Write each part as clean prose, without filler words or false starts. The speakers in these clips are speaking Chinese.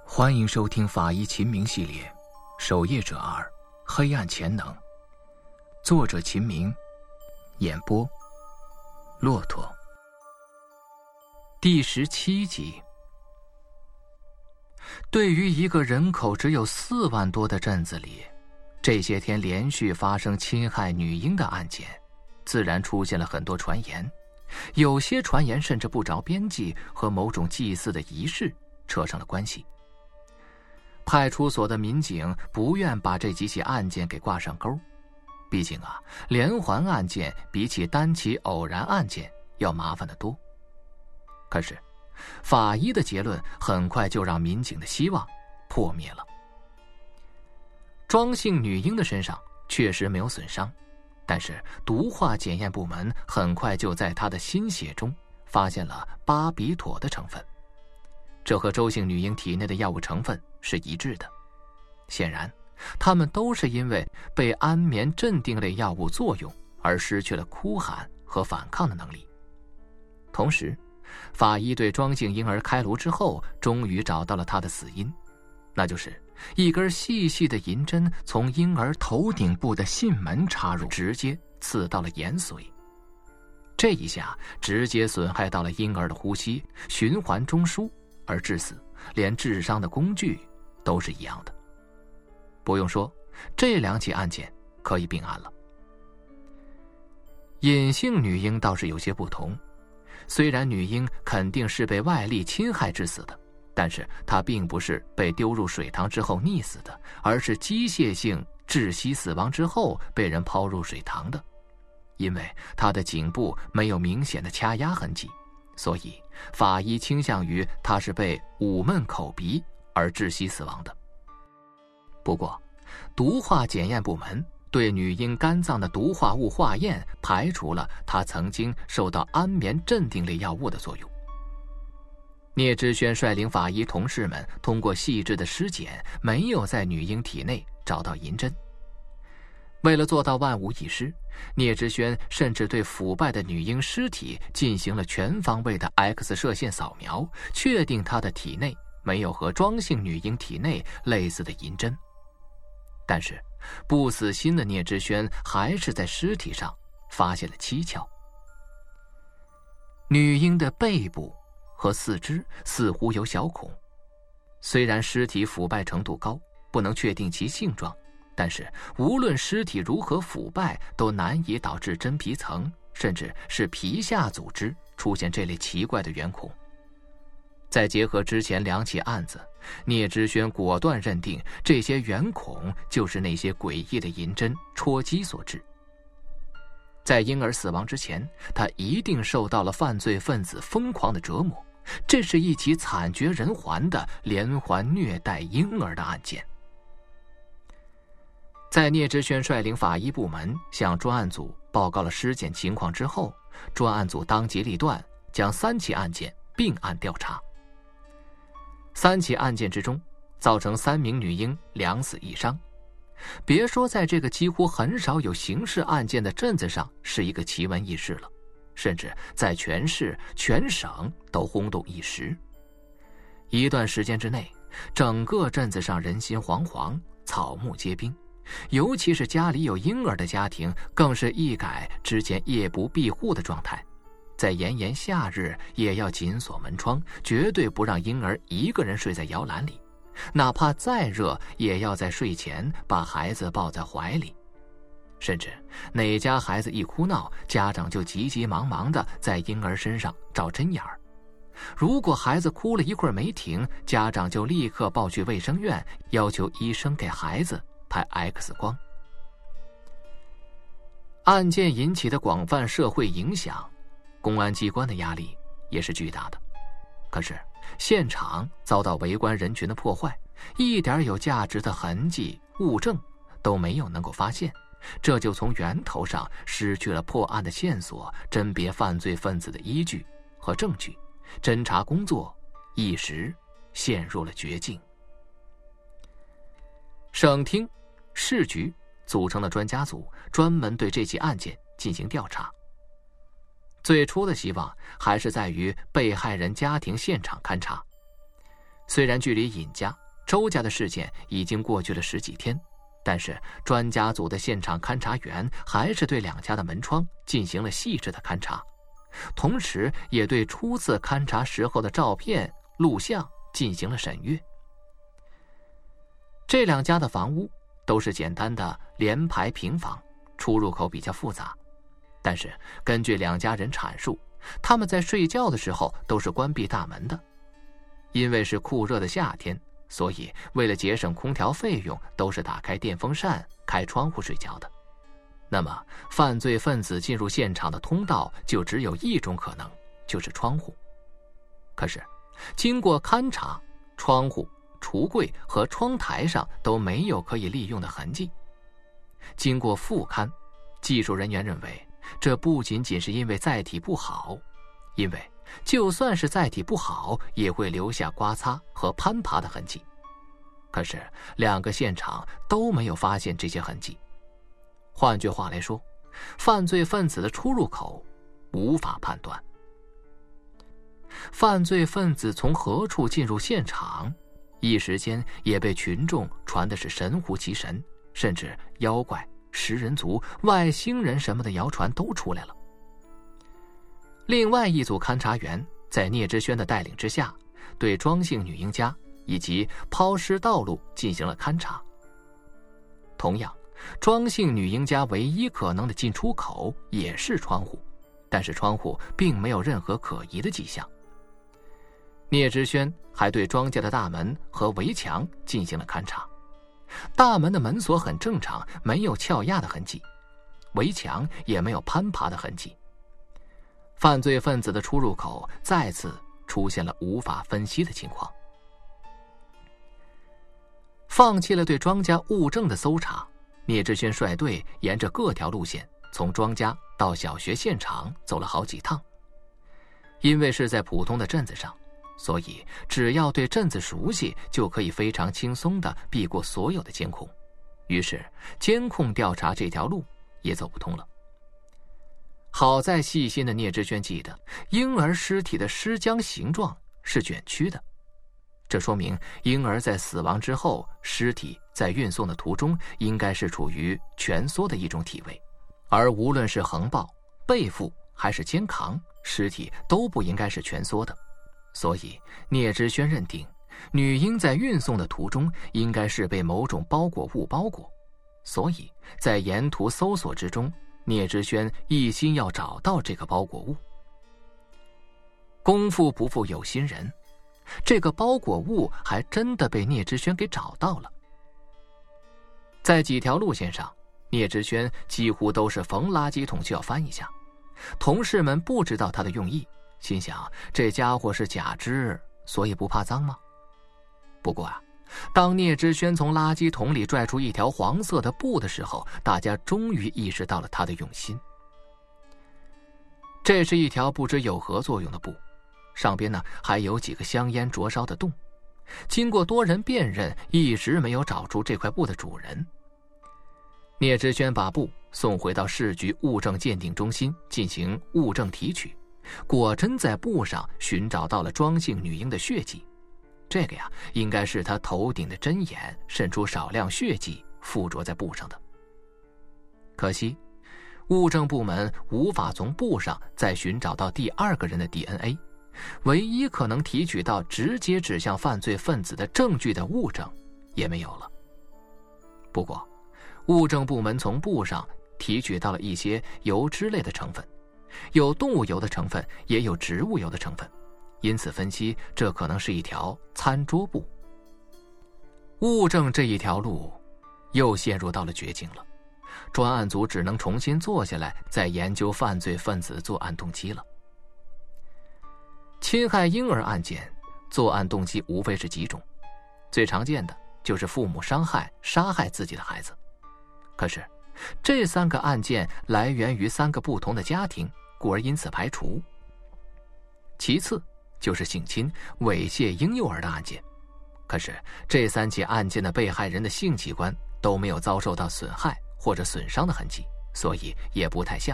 欢迎收听法医秦明系列，守夜者2，黑暗潜能。作者秦明，演播骆驼。第17集。对于一个人口只有4万多的镇子里，这些天连续发生侵害女婴的案件，自然出现了很多传言。有些传言甚至不着边际，和某种祭祀的仪式扯上了关系。派出所的民警不愿把这几起案件给挂上钩，毕竟连环案件比起单起偶然案件要麻烦得多。可是法医的结论很快就让民警的希望破灭了。庄姓女婴的身上确实没有损伤，但是毒化检验部门很快就在她的心血中发现了巴比妥的成分，这和周姓女婴体内的药物成分是一致的。显然他们都是因为被安眠镇定类药物作用而失去了哭喊和反抗的能力。同时法医对庄姓婴儿开颅之后，终于找到了他的死因，那就是一根细细的银针从婴儿头顶部的囟门插入，直接刺到了眼髓。这一下直接损害到了婴儿的呼吸、循环中枢，而致死连治伤的工具都是一样的。不用说，这2起案件可以并案了。隐姓女婴倒是有些不同，虽然女婴肯定是被外力侵害致死的，但是她并不是被丢入水塘之后溺死的，而是机械性窒息死亡之后被人抛入水塘的。因为她的颈部没有明显的掐压痕迹，所以法医倾向于她是被捂闷口鼻而窒息死亡的。不过毒化检验部门对女婴肝脏的毒化物化验排除了她曾经受到安眠镇定类药物的作用。聂之轩率领法医同事们通过细致的尸检，没有在女婴体内找到银针。为了做到万无一失，聂之轩甚至对腐败的女婴尸体进行了全方位的 X 射线扫描，确定她的体内没有和庄姓女婴体内类似的银针。但是不死心的聂之轩还是在尸体上发现了蹊跷。女婴的背部和四肢似乎有小孔，虽然尸体腐败程度高，不能确定其性状，但是无论尸体如何腐败，都难以导致真皮层甚至是皮下组织出现这类奇怪的圆孔。再结合之前2起案子，聂之轩果断认定这些圆孔就是那些诡异的银针戳击所致。在婴儿死亡之前，他一定受到了犯罪分子疯狂的折磨，这是一起惨绝人寰的连环虐待婴儿的案件。在聂之轩率领法医部门向专案组报告了尸检情况之后，专案组当机立断，将3起案件并案调查。3起案件之中，造成3名女婴2死1伤。别说在这个几乎很少有刑事案件的镇子上是一个奇闻异事了，甚至在全市全省都轰动一时。一段时间之内，整个镇子上人心惶惶，草木皆兵，尤其是家里有婴儿的家庭，更是一改之前夜不闭户的状态，在炎炎夏日也要紧锁门窗，绝对不让婴儿一个人睡在摇篮里，哪怕再热也要在睡前把孩子抱在怀里。甚至哪家孩子一哭闹，家长就急急忙忙地在婴儿身上找针眼儿。如果孩子哭了一会儿没停，家长就立刻抱去卫生院，要求医生给孩子拍 X 光。案件引起的广泛社会影响，公安机关的压力也是巨大的。可是现场遭到围观人群的破坏，一点有价值的痕迹物证都没有能够发现，这就从源头上失去了破案的线索，甄别犯罪分子的依据和证据，侦查工作一时陷入了绝境。省厅、市局组成了专家组，专门对这起案件进行调查。最初的希望还是在于被害人家庭现场勘查。 虽然距离尹家、周家的事件已经过去了10几天，但是专家组的现场勘查员还是对2家的门窗进行了细致的勘查，同时也对初次勘查时候的照片、录像进行了审阅。这2家的房屋都是简单的连排平房，出入口比较复杂，但是根据2家人阐述，他们在睡觉的时候都是关闭大门的。因为是酷热的夏天，所以为了节省空调费用，都是打开电风扇、开窗户睡觉的。那么犯罪分子进入现场的通道就只有一种可能，就是窗户。可是经过勘查，窗户、橱柜和窗台上都没有可以利用的痕迹。经过复勘，技术人员认为，这不仅仅是因为载体不好，因为就算是载体不好，也会留下刮擦和攀爬的痕迹。可是2个现场都没有发现这些痕迹。换句话来说，犯罪分子的出入口无法判断。犯罪分子从何处进入现场，一时间也被群众传的是神乎其神，甚至妖怪、食人族、外星人什么的谣传都出来了。另外一组勘查员在聂之轩的带领之下，对庄姓女婴家以及抛尸道路进行了勘查。同样，庄姓女婴家唯一可能的进出口也是窗户，但是窗户并没有任何可疑的迹象。聂之轩还对庄家的大门和围墙进行了勘查，大门的门锁很正常，没有撬压的痕迹，围墙也没有攀爬的痕迹。犯罪分子的出入口再次出现了无法分析的情况。放弃了对庄家物证的搜查，聂之轩率队沿着各条路线从庄家到小学现场走了好几趟。因为是在普通的镇子上，所以只要对镇子熟悉，就可以非常轻松地避过所有的监控。于是监控调查这条路也走不通了。好在细心的聂之轩记得，婴儿尸体的尸僵形状是卷曲的，这说明婴儿在死亡之后，尸体在运送的途中应该是处于蜷缩的一种体位，而无论是横抱、背负还是肩扛，尸体都不应该是蜷缩的。所以聂之轩认定，女婴在运送的途中应该是被某种包裹物包裹，所以在沿途搜索之中，聂之轩一心要找到这个包裹物。功夫不负有心人，这个包裹物还真的被聂之轩给找到了。在几条路线上，聂之轩几乎都是逢垃圾桶就要翻一下。同事们不知道他的用意，心想这家伙是假肢，所以不怕脏吗？不过当聂之轩从垃圾桶里拽出一条黄色的布的时候，大家终于意识到了他的用心。这是一条不知有何作用的布，上边还有几个香烟灼烧的洞。经过多人辨认，一直没有找出这块布的主人。聂之轩把布送回到市局物证鉴定中心进行物证提取，果真在布上寻找到了庄姓女婴的血迹。这个应该是他头顶的针眼渗出少量血迹附着在布上的。可惜物证部门无法从布上再寻找到第2个人的 DNA， 唯一可能提取到直接指向犯罪分子的证据的物证也没有了。不过物证部门从布上提取到了一些油脂类的成分，有动物油的成分，也有植物油的成分，因此分析这可能是一条餐桌布。物证这一条路又陷入到了绝境了，专案组只能重新坐下来再研究犯罪分子作案动机了。侵害婴儿案件作案动机无非是几种，最常见的就是父母伤害、杀害自己的孩子。可是这3个案件来源于3个不同的家庭，故而因此排除。其次就是性侵、猥亵婴幼儿的案件，可是这3起案件的被害人的性器官都没有遭受到损害或者损伤的痕迹，所以也不太像。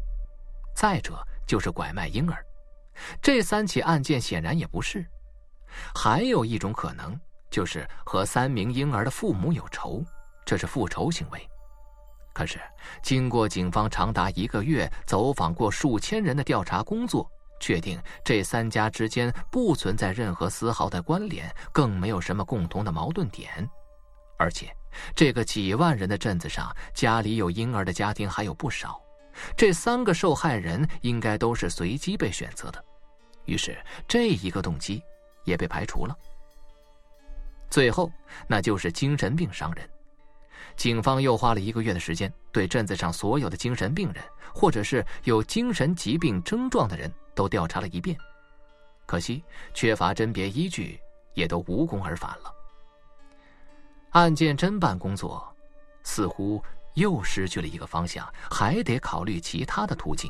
再者就是拐卖婴儿，这3起案件显然也不是。 还有一种可能，就是和3名婴儿的父母有仇，这是复仇行为。可是经过警方长达1个月走访过数千人的调查工作，确定这3家之间不存在任何丝毫的关联，更没有什么共同的矛盾点。而且这个几万人的镇子上，家里有婴儿的家庭还有不少，这3个受害人应该都是随机被选择的，于是这一个动机也被排除了。最后那就是精神病伤人。警方又花了1个月的时间，对镇子上所有的精神病人或者是有精神疾病症状的人都调查了一遍，可惜缺乏甄别依据，也都无功而返了。案件侦办工作似乎又失去了一个方向，还得考虑其他的途径。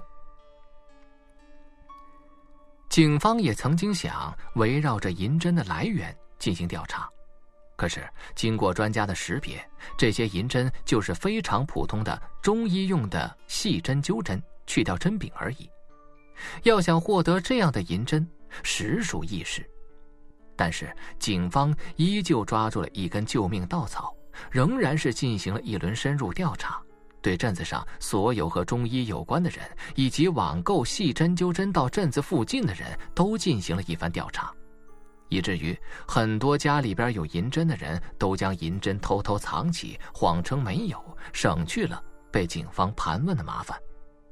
警方也曾经想围绕着银针的来源进行调查，可是经过专家的识别，这些银针就是非常普通的中医用的细针灸针，去掉针柄而已。要想获得这样的银针，实属易事。但是警方依旧抓住了一根救命稻草，仍然是进行了一轮深入调查，对镇子上所有和中医有关的人，以及网购细针灸针到镇子附近的人都进行了一番调查，以至于很多家里边有银针的人都将银针偷偷藏起，谎称没有，省去了被警方盘问的麻烦。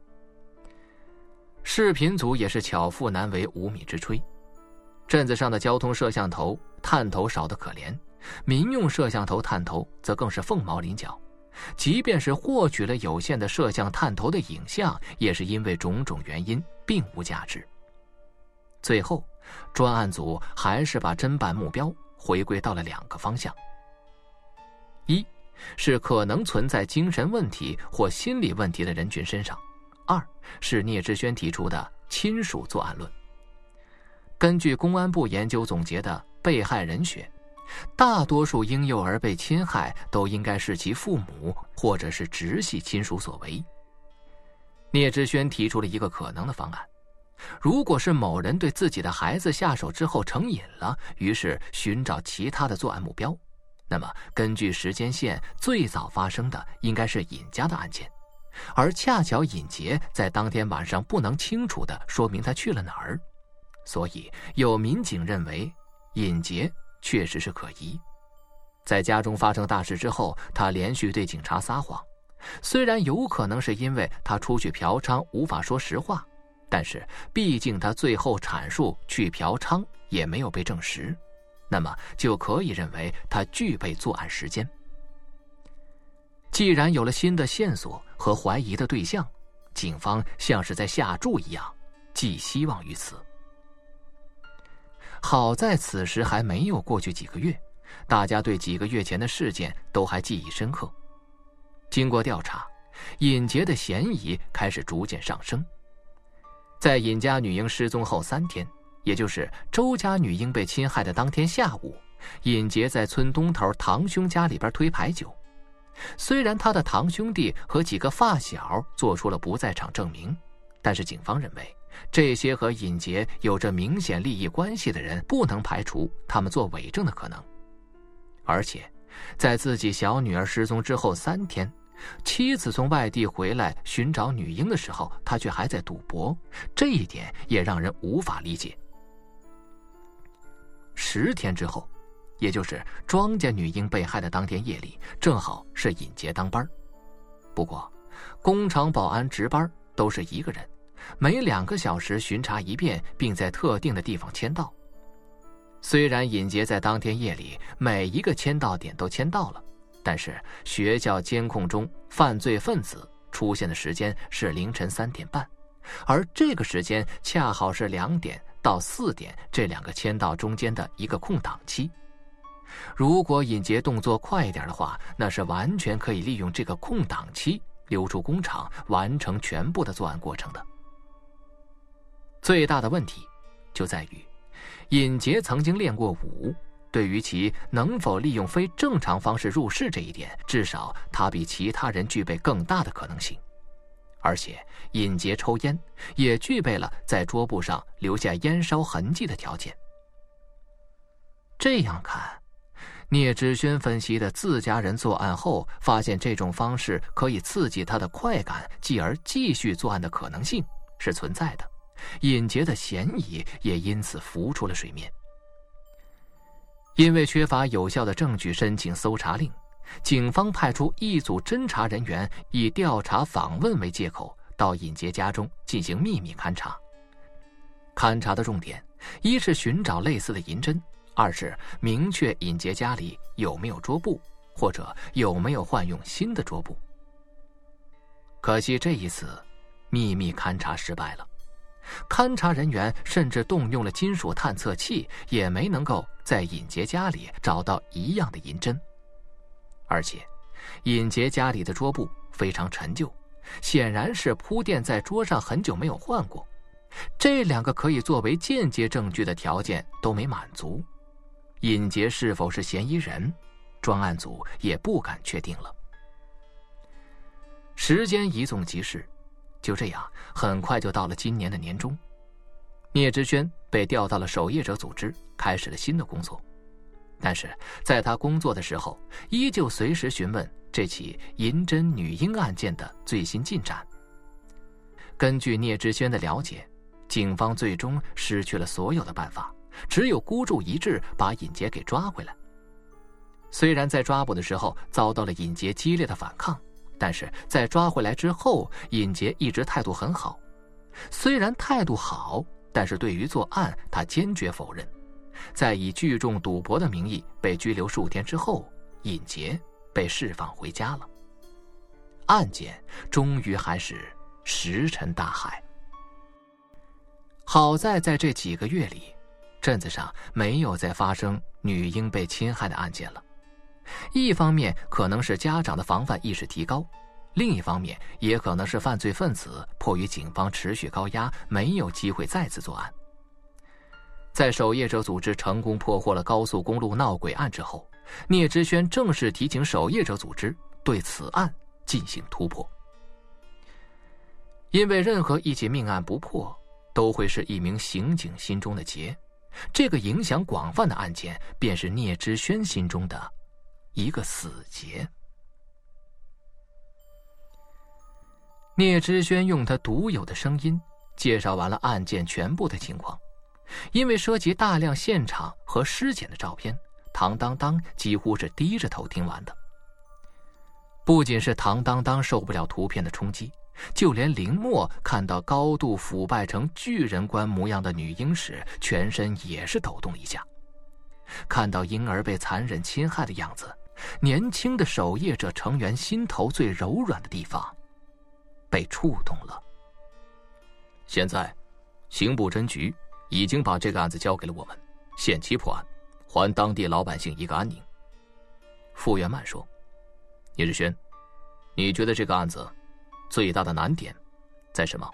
视频组也是巧妇难为无米之炊，镇子上的交通摄像头探头少得可怜，民用摄像头探头则更是凤毛麟角，即便是获取了有限的摄像探头的影像，也是因为种种原因并无价值。最后专案组还是把侦办目标回归到了2个方向：一是可能存在精神问题或心理问题的人群身上；二是聂志轩提出的亲属作案论。根据公安部研究总结的被害人学，大多数婴幼儿被侵害都应该是其父母或者是直系亲属所为。聂志轩提出了一个可能的方案：如果是某人对自己的孩子下手之后成瘾了，于是寻找其他的作案目标，那么根据时间线，最早发生的应该是尹家的案件，而恰巧尹杰在当天晚上不能清楚地说明他去了哪儿，所以有民警认为尹杰确实是可疑。在家中发生大事之后，他连续对警察撒谎，虽然有可能是因为他出去嫖娼无法说实话，但是毕竟他最后阐述去嫖娼也没有被证实，那么就可以认为他具备作案时间。既然有了新的线索和怀疑的对象，警方像是在下注一样，寄希望于此。好在此时还没有过去几个月，大家对几个月前的事件都还记忆深刻。经过调查，尹杰的嫌疑开始逐渐上升。在尹家女婴失踪后3天，也就是周家女婴被侵害的当天下午，尹杰在村东头堂兄家里边推牌九。虽然他的堂兄弟和几个发小做出了不在场证明，但是警方认为这些和尹杰有着明显利益关系的人不能排除他们做伪证的可能。而且在自己小女儿失踪之后3天，妻子从外地回来寻找女婴的时候，他却还在赌博，这一点也让人无法理解。10天之后，也就是庄家女婴被害的当天夜里，正好是尹杰当班。不过工厂保安值班都是一个人，每2个小时巡查一遍，并在特定的地方签到。虽然尹杰在当天夜里每一个签到点都签到了，但是学校监控中犯罪分子出现的时间是凌晨3点半，而这个时间恰好是2点到4点这2个签到中间的一个空档期。如果尹杰动作快一点的话，那是完全可以利用这个空档期溜出工厂，完成全部的作案过程的。最大的问题就在于尹杰曾经练过武，对于其能否利用非正常方式入室这一点，至少他比其他人具备更大的可能性。而且尹杰抽烟，也具备了在桌布上留下烟烧痕迹的条件。 这样看，聂之轩分析的自家人作案后发现这种方式可以刺激他的快感，继而继续作案的可能性是存在的，尹杰的嫌疑也因此浮出了水面。因为缺乏有效的证据申请搜查令，警方派出一组侦查人员以调查访问为借口，到尹杰家中进行秘密勘查。勘查的重点，一是寻找类似的银针，二是明确尹杰家里有没有桌布，或者有没有换用新的桌布。可惜这一次秘密勘查失败了，勘查人员甚至动用了金属探测器，也没能够在尹杰家里找到一样的银针。而且尹杰家里的桌布非常陈旧，显然是铺垫在桌上很久没有换过，这两个可以作为间接证据的条件都没满足，尹杰是否是嫌疑人，专案组也不敢确定了。时间一纵即逝，就这样很快就到了今年的年中，聂之轩被调到了守夜者组织，开始了新的工作。但是在他工作的时候，依旧随时询问这起银针女婴案件的最新进展。根据聂之轩的了解，警方最终失去了所有的办法，只有孤注一掷把尹杰给抓回来。虽然在抓捕的时候遭到了尹杰激烈的反抗，但是在抓回来之后，尹杰一直态度很好。虽然态度好，但是对于作案他坚决否认。在以聚众赌博的名义被拘留数天之后，尹杰被释放回家了。案件终于还是石沉大海。好在这几个月里，镇子上没有再发生女婴被侵害的案件了。一方面可能是家长的防范意识提高，另一方面也可能是犯罪分子迫于警方持续高压，没有机会再次作案。在守夜者组织成功破获了高速公路闹鬼案之后，聂之轩正式提请守夜者组织对此案进行突破。因为任何一起命案不破，都会是一名刑警心中的结，这个影响广泛的案件便是聂之轩心中的一个死结。聂之轩用他独有的声音介绍完了案件全部的情况。因为涉及大量现场和尸检的照片，唐当当几乎是低着头听完的。不仅是唐当当受不了图片的冲击，就连林默看到高度腐败成巨人观模样的女婴时，全身也是抖动一下。看到婴儿被残忍侵害的样子，年轻的守夜者成员心头最柔软的地方被触动了。现在刑部侦局已经把这个案子交给了我们，限期破案，还当地老百姓一个安宁。傅元曼说：聂志轩，你觉得这个案子最大的难点在什么？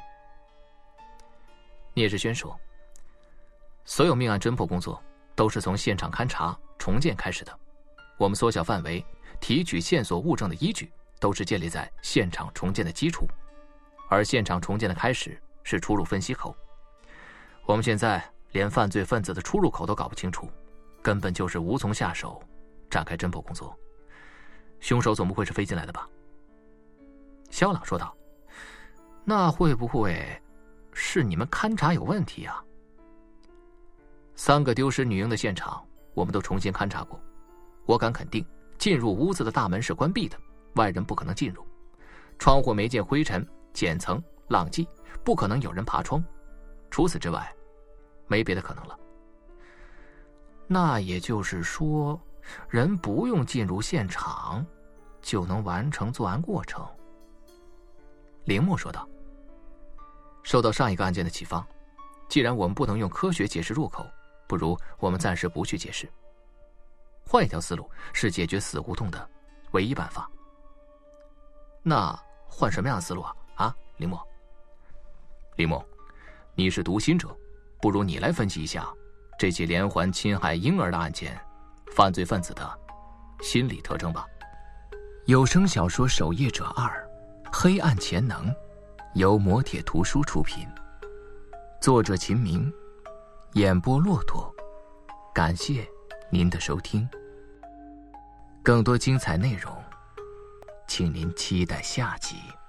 聂志轩说：所有命案侦破工作都是从现场勘查重建开始的，我们缩小范围提取线索物证的依据都是建立在现场重建的基础，而现场重建的开始是出入分析口。我们现在连犯罪分子的出入口都搞不清楚，根本就是无从下手展开侦破工作。凶手总不会是飞进来的吧？肖朗说道：那会不会是你们勘查有问题啊？3个丢失女婴的现场我们都重新勘查过，我敢肯定进入屋子的大门是关闭的，外人不可能进入，窗户没见灰尘、剪层、浪迹，不可能有人爬窗，除此之外没别的可能了。那也就是说，人不用进入现场就能完成作案过程。林默说道：受到上一个案件的启发，既然我们不能用科学解释入口，不如我们暂时不去解释，换一条思路是解决死胡同的唯一办法。那换什么样的思路啊？林默，你是读心者，不如你来分析一下这起连环侵害婴儿的案件犯罪分子的心理特征吧。有声小说《守夜者2：黑暗潜能》由磨铁图书出品，作者秦明，演播骆驼。感谢您的收听。更多精彩内容，请您期待下集。